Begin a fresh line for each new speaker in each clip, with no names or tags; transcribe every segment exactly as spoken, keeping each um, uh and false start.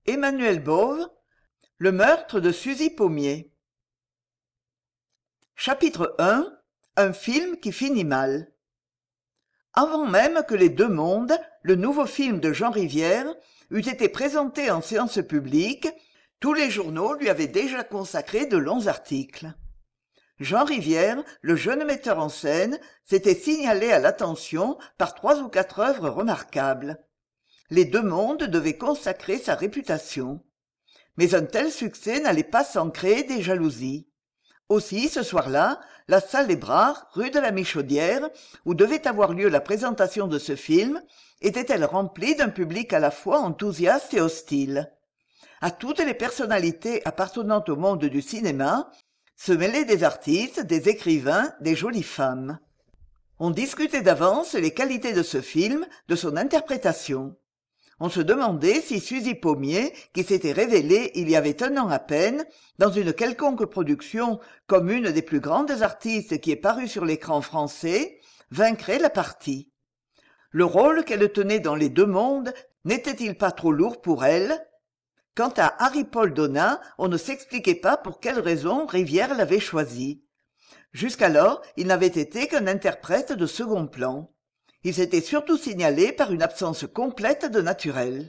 Emmanuel Bove, Le meurtre de Suzy Pommier. Chapitre un. Un film qui finit mal. Avant même que Les Deux Mondes, le nouveau film de Jean Rivière, eût été présenté en séance publique, tous les journaux lui avaient déjà consacré de longs articles. Jean Rivière, le jeune metteur en scène, s'était signalé à l'attention par trois ou quatre œuvres remarquables. Les Deux Mondes devaient consacrer sa réputation. Mais un tel succès n'allait pas sans créer des jalousies. Aussi, ce soir-là, la salle des Bras, rue de la Michaudière, où devait avoir lieu la présentation de ce film, était-elle remplie d'un public à la fois enthousiaste et hostile. À toutes les personnalités appartenant au monde du cinéma se mêlaient des artistes, des écrivains, des jolies femmes. On discutait d'avance les qualités de ce film, de son interprétation. On se demandait si Suzy Pommier, qui s'était révélée il y avait un an à peine, dans une quelconque production comme une des plus grandes artistes qui ait paru sur l'écran français, vaincrait la partie. Le rôle qu'elle tenait dans Les Deux Mondes n'était-il pas trop lourd pour elle? Quant à Harry-Paul Donat, on ne s'expliquait pas pour quelle raison Rivière l'avait choisi. Jusqu'alors, il n'avait été qu'un interprète de second plan. Il s'était surtout signalé par une absence complète de naturel.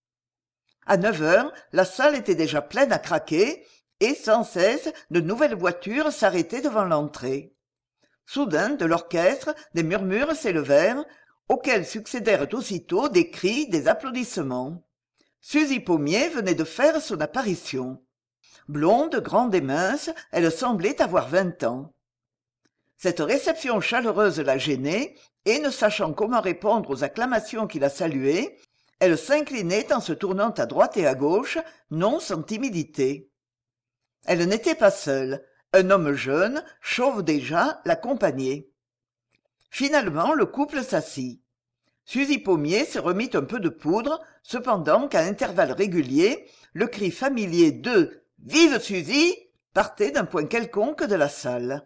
À neuf heures, la salle était déjà pleine à craquer, et sans cesse de nouvelles voitures s'arrêtaient devant l'entrée. Soudain, de l'orchestre, des murmures s'élevèrent, auxquels succédèrent aussitôt des cris, des applaudissements. Suzy Pommier venait de faire son apparition. Blonde, grande et mince, elle semblait avoir vingt ans. Cette réception chaleureuse la gênait, et ne sachant comment répondre aux acclamations qui la saluaient, elle s'inclinait en se tournant à droite et à gauche, non sans timidité. Elle n'était pas seule. Un homme jeune, chauve déjà, l'accompagnait. Finalement, le couple s'assit. Suzy Pommier se remit un peu de poudre, cependant qu'à intervalles réguliers, le cri familier de « Vive Suzy !» partait d'un point quelconque de la salle.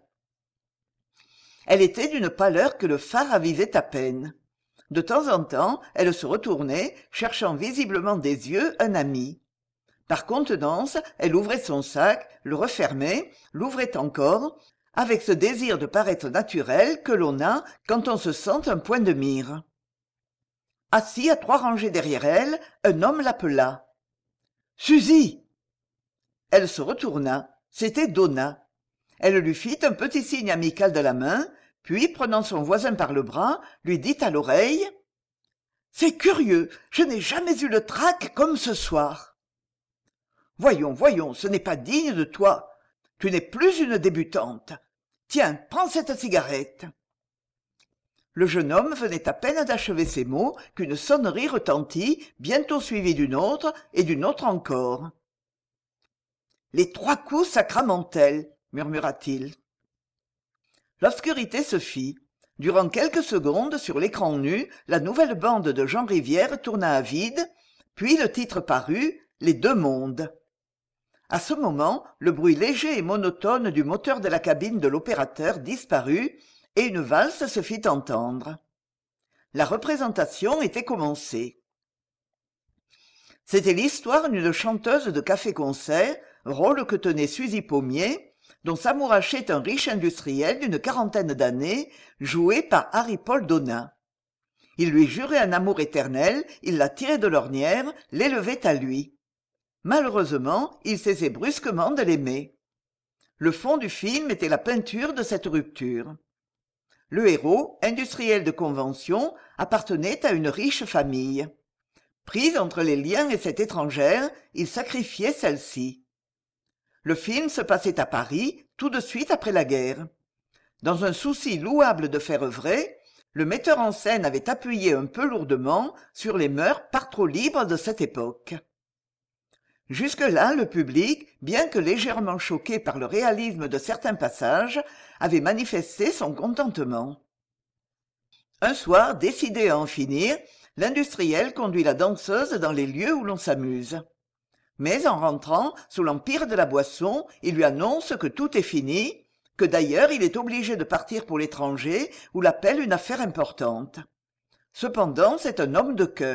Elle était d'une pâleur que le phare avivait à peine. De temps en temps, elle se retournait, cherchant visiblement des yeux un ami. Par contenance, elle ouvrait son sac, le refermait, l'ouvrait encore, avec ce désir de paraître naturel que l'on a quand on se sent un point de mire. Assis à trois rangées derrière elle, un homme l'appela. « Suzy !» Elle se retourna. C'était Donat. Elle lui fit un petit signe amical de la main, puis, prenant son voisin par le bras, lui dit à l'oreille « C'est curieux, je n'ai jamais eu le trac comme ce soir. »« Voyons, voyons, ce n'est pas digne de toi. Tu n'es plus une débutante. Tiens, prends cette cigarette. » Le jeune homme venait à peine d'achever ces mots qu'une sonnerie retentit, bientôt suivie d'une autre et d'une autre encore. « Les trois coups sacramentels !» murmura-t-il. L'obscurité se fit. Durant quelques secondes, sur l'écran nu, la nouvelle bande de Jean Rivière tourna à vide, puis le titre parut « Les Deux Mondes ». À ce moment, le bruit léger et monotone du moteur de la cabine de l'opérateur disparut et une valse se fit entendre. La représentation était commencée. C'était l'histoire d'une chanteuse de café-concert, rôle que tenait Suzy Pommier, dont s'amourachait un riche industriel d'une quarantaine d'années, joué par Harry-Paul Donat. Il lui jurait un amour éternel, il la tirait de l'ornière, l'élevait à lui. Malheureusement, il cessait brusquement de l'aimer. Le fond du film était la peinture de cette rupture. Le héros, industriel de convention, appartenait à une riche famille. Pris entre les liens et cette étrangère, il sacrifiait celle-ci. Le film se passait à Paris, tout de suite après la guerre. Dans un souci louable de faire vrai, le metteur en scène avait appuyé un peu lourdement sur les mœurs par trop libres de cette époque. Jusque-là, le public, bien que légèrement choqué par le réalisme de certains passages, avait manifesté son contentement. Un soir, décidé à en finir, l'industriel conduit la danseuse dans les lieux où l'on s'amuse. Mais en rentrant, sous l'empire de la boisson, il lui annonce que tout est fini, que d'ailleurs il est obligé de partir pour l'étranger où l'appelle une affaire importante. Cependant, c'est un homme de cœur.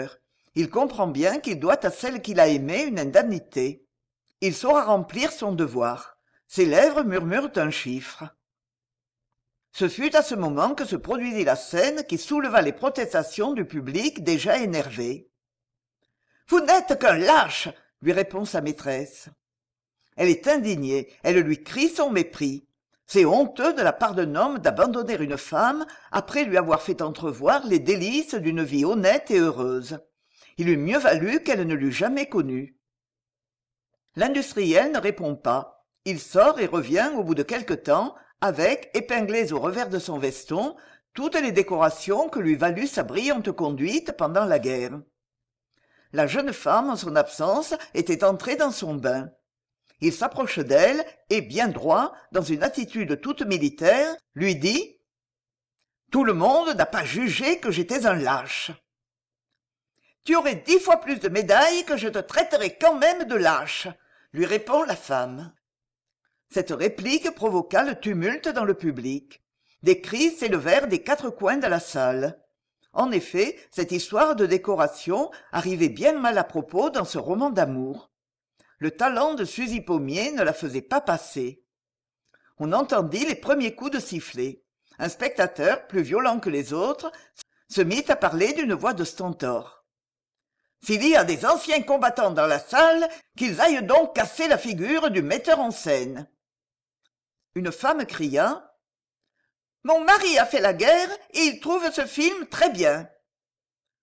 Il comprend bien qu'il doit à celle qu'il a aimée une indemnité. Il saura remplir son devoir. Ses lèvres murmurent un chiffre. Ce fut à ce moment que se produisit la scène qui souleva les protestations du public déjà énervé. « Vous n'êtes qu'un lâche !» lui répond sa maîtresse. Elle est indignée, elle lui crie son mépris. C'est honteux de la part d'un homme d'abandonner une femme après lui avoir fait entrevoir les délices d'une vie honnête et heureuse. Il eût mieux valu qu'elle ne l'eût jamais connue. L'industriel ne répond pas. Il sort et revient au bout de quelque temps avec, épinglées au revers de son veston, toutes les décorations que lui valut sa brillante conduite pendant la guerre. La jeune femme, en son absence, était entrée dans son bain. Il s'approche d'elle et, bien droit, dans une attitude toute militaire, lui dit « Tout le monde n'a pas jugé que j'étais un lâche. »« Tu aurais dix fois plus de médailles que je te traiterais quand même de lâche », lui répond la femme. Cette réplique provoqua le tumulte dans le public. Des cris s'élevèrent des quatre coins de la salle. En effet, cette histoire de décoration arrivait bien mal à propos dans ce roman d'amour. Le talent de Suzy Pommier ne la faisait pas passer. On entendit les premiers coups de sifflet. Un spectateur, plus violent que les autres, se mit à parler d'une voix de stentor. « S'il y a des anciens combattants dans la salle, qu'ils aillent donc casser la figure du metteur en scène. » Une femme cria « Mon mari a fait la guerre et il trouve ce film très bien. »« Taisez-vous »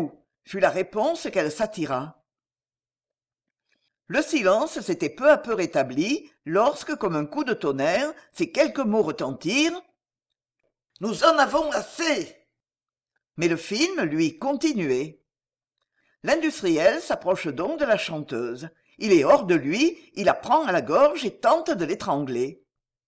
fut la réponse qu'elle s'attira. Le silence s'était peu à peu rétabli lorsque, comme un coup de tonnerre, ces quelques mots retentirent. « Nous en avons assez !» Mais le film, lui, continuait. L'industriel s'approche donc de la chanteuse. Il est hors de lui, il la prend à la gorge et tente de l'étrangler.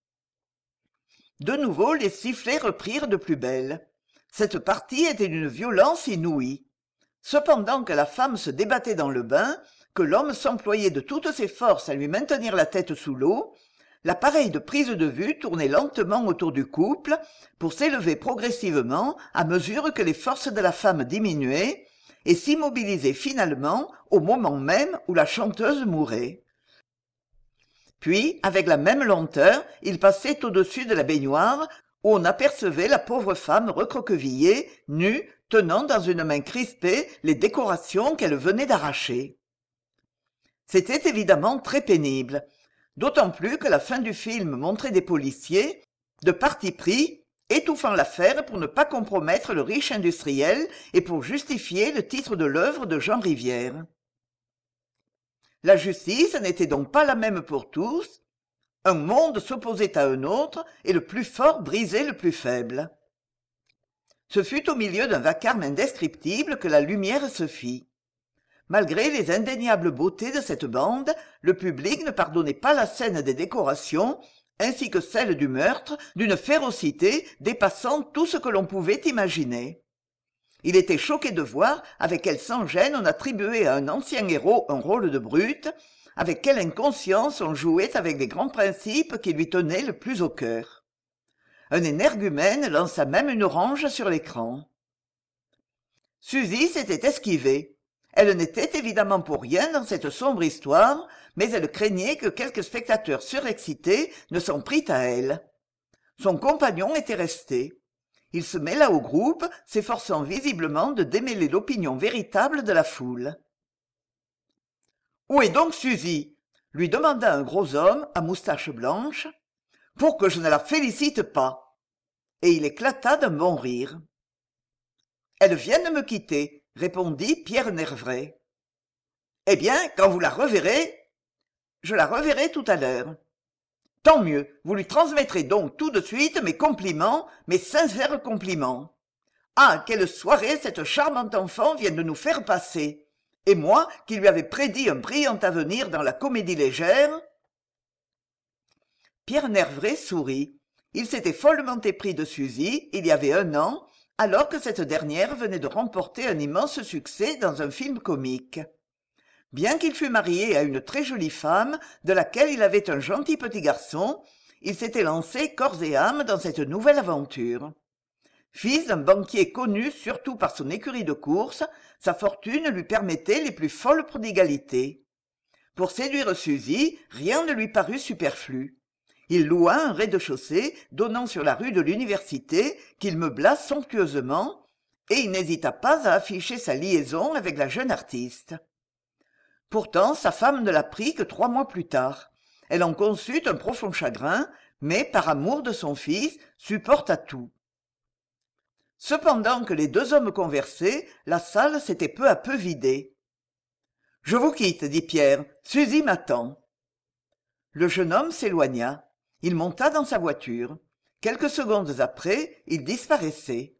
De nouveau, les sifflets reprirent de plus belle. Cette partie était d'une violence inouïe. Cependant que la femme se débattait dans le bain, que l'homme s'employait de toutes ses forces à lui maintenir la tête sous l'eau, l'appareil de prise de vue tournait lentement autour du couple pour s'élever progressivement à mesure que les forces de la femme diminuaient et s'immobiliser finalement au moment même où la chanteuse mourait. Puis, avec la même lenteur, il passait au-dessus de la baignoire où on apercevait la pauvre femme recroquevillée, nue, tenant dans une main crispée les décorations qu'elle venait d'arracher. C'était évidemment très pénible, d'autant plus que la fin du film montrait des policiers, de parti pris, étouffant l'affaire pour ne pas compromettre le riche industriel et pour justifier le titre de l'œuvre de Jean Rivière. La justice n'était donc pas la même pour tous. Un monde s'opposait à un autre et le plus fort brisait le plus faible. Ce fut au milieu d'un vacarme indescriptible que la lumière se fit. Malgré les indéniables beautés de cette bande, le public ne pardonnait pas la scène des décorations, ainsi que celle du meurtre, d'une férocité dépassant tout ce que l'on pouvait imaginer. Il était choqué de voir avec quelle sans-gêne on attribuait à un ancien héros un rôle de brute, avec quelle inconscience on jouait avec les grands principes qui lui tenaient le plus au cœur. Un énergumène lança même une orange sur l'écran. Suzy s'était esquivée. Elle n'était évidemment pour rien dans cette sombre histoire, mais elle craignait que quelque spectateur surexcité ne s'en prît à elle. Son compagnon était resté. Il se mêla au groupe, s'efforçant visiblement de démêler l'opinion véritable de la foule. « Où est donc Suzy ?» lui demanda un gros homme à moustache blanche, « pour que je ne la félicite pas. » Et il éclata d'un bon rire. « Elle vient de me quitter, » répondit Pierre Nervret. « Eh bien, quand vous la reverrez… »« Je la reverrai tout à l'heure. »« Tant mieux, vous lui transmettrez donc tout de suite mes compliments, mes sincères compliments. Ah, quelle soirée cette charmante enfant vient de nous faire passer. Et moi, qui lui avais prédit un brillant avenir dans la comédie légère… » Pierre Nervret sourit. Il s'était follement épris de Suzy, il y avait un an, alors que cette dernière venait de remporter un immense succès dans un film comique. Bien qu'il fût marié à une très jolie femme, de laquelle il avait un gentil petit garçon, il s'était lancé corps et âme dans cette nouvelle aventure. Fils d'un banquier connu surtout par son écurie de course, sa fortune lui permettait les plus folles prodigalités. Pour séduire Suzy, rien ne lui parut superflu. Il loua un rez-de-chaussée donnant sur la rue de l'Université qu'il meubla somptueusement, et il n'hésita pas à afficher sa liaison avec la jeune artiste. Pourtant sa femme ne l'apprit que trois mois plus tard. Elle en conçut un profond chagrin, mais par amour de son fils supporta tout. Cependant que les deux hommes conversaient, la salle s'était peu à peu vidée. « Je vous quitte, dit Pierre, Suzy m'attend. » Le jeune homme s'éloigna. Il monta dans sa voiture. Quelques secondes après, il disparaissait.